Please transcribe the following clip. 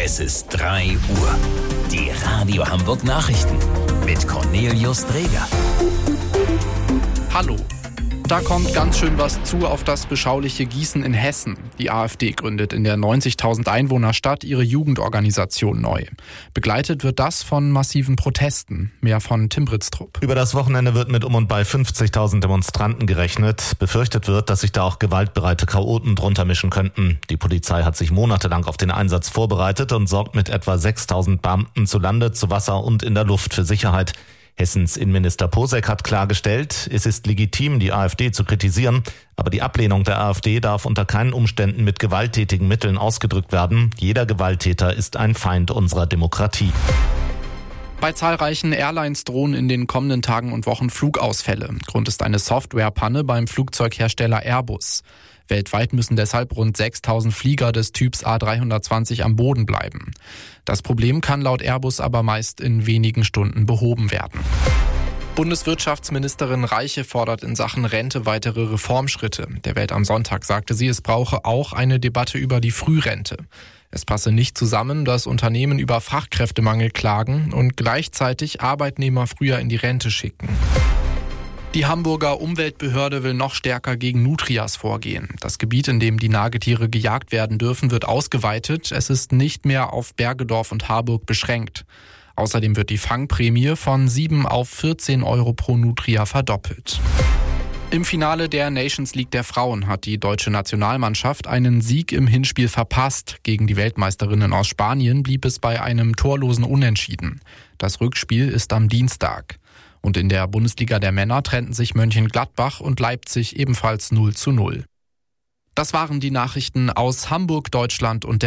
Es ist 3 Uhr. Die Radio Hamburg Nachrichten mit Cornelius Dreger. Hallo. Da kommt ganz schön was zu auf das beschauliche Gießen in Hessen. Die AfD gründet in der 90.000 Einwohnerstadt ihre Jugendorganisation neu. Begleitet wird das von massiven Protesten. Mehr von Tim Britztrup. Über das Wochenende wird mit um und bei 50.000 Demonstranten gerechnet. Befürchtet wird, dass sich da auch gewaltbereite Chaoten drunter mischen könnten. Die Polizei hat sich monatelang auf den Einsatz vorbereitet und sorgt mit etwa 6.000 Beamten zu Lande, zu Wasser und in der Luft für Sicherheit. Hessens Innenminister Posek hat klargestellt, es ist legitim, die AfD zu kritisieren, aber die Ablehnung der AfD darf unter keinen Umständen mit gewalttätigen Mitteln ausgedrückt werden. Jeder Gewalttäter ist ein Feind unserer Demokratie. Bei zahlreichen Airlines drohen in den kommenden Tagen und Wochen Flugausfälle. Grund ist eine Softwarepanne beim Flugzeughersteller Airbus. Weltweit müssen deshalb rund 6.000 Flieger des Typs A320 am Boden bleiben. Das Problem kann laut Airbus aber meist in wenigen Stunden behoben werden. Bundeswirtschaftsministerin Reiche fordert in Sachen Rente weitere Reformschritte. Der Welt am Sonntag sagte sie, es brauche auch eine Debatte über die Frührente. Es passe nicht zusammen, dass Unternehmen über Fachkräftemangel klagen und gleichzeitig Arbeitnehmer früher in die Rente schicken. Die Hamburger Umweltbehörde will noch stärker gegen Nutrias vorgehen. Das Gebiet, in dem die Nagetiere gejagt werden dürfen, wird ausgeweitet. Es ist nicht mehr auf Bergedorf und Harburg beschränkt. Außerdem wird die Fangprämie von 7 auf 14 Euro pro Nutria verdoppelt. Im Finale der Nations League der Frauen hat die deutsche Nationalmannschaft einen Sieg im Hinspiel verpasst. Gegen die Weltmeisterinnen aus Spanien blieb es bei einem torlosen Unentschieden. Das Rückspiel ist am Dienstag. Und in der Bundesliga der Männer trennten sich Mönchengladbach und Leipzig ebenfalls 0:0. Das waren die Nachrichten aus Hamburg, Deutschland und der